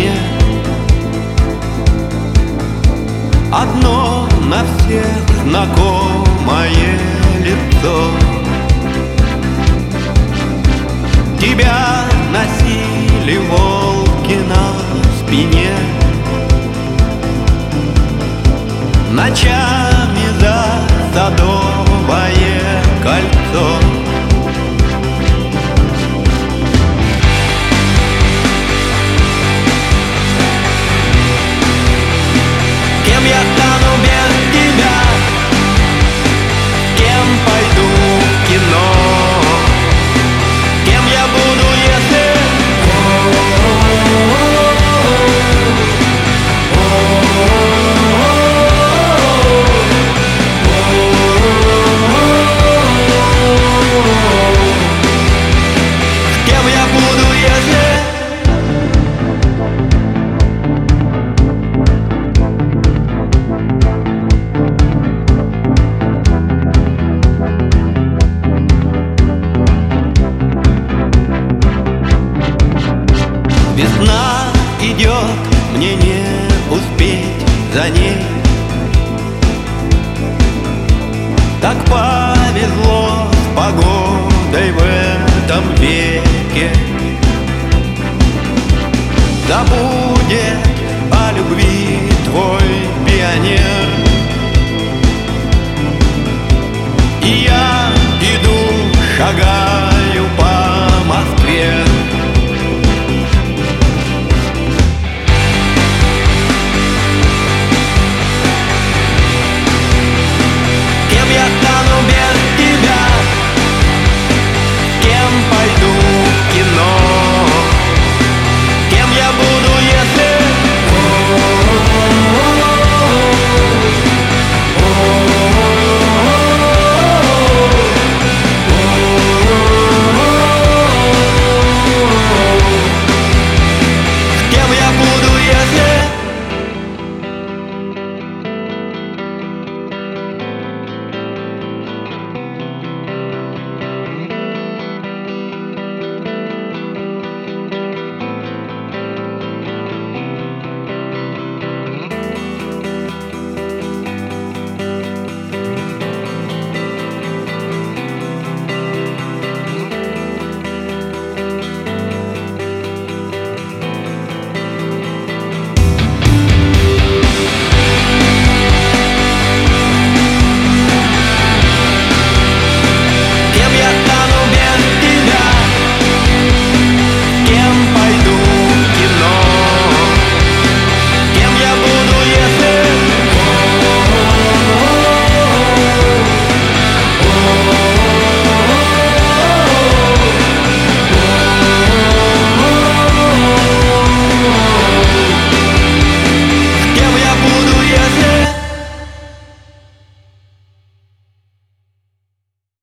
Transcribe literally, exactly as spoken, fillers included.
спине. Одно на всех знакомое лицо. Тебя носили волки на спине. Ночами за Садовое кольцо. Кем я стану без тебя? Кем пойду в кино? Кем я буду, если... Кем я буду, если... Весна идет, мне не успеть за ней. Так повезло с погодой в этом веке. Забудет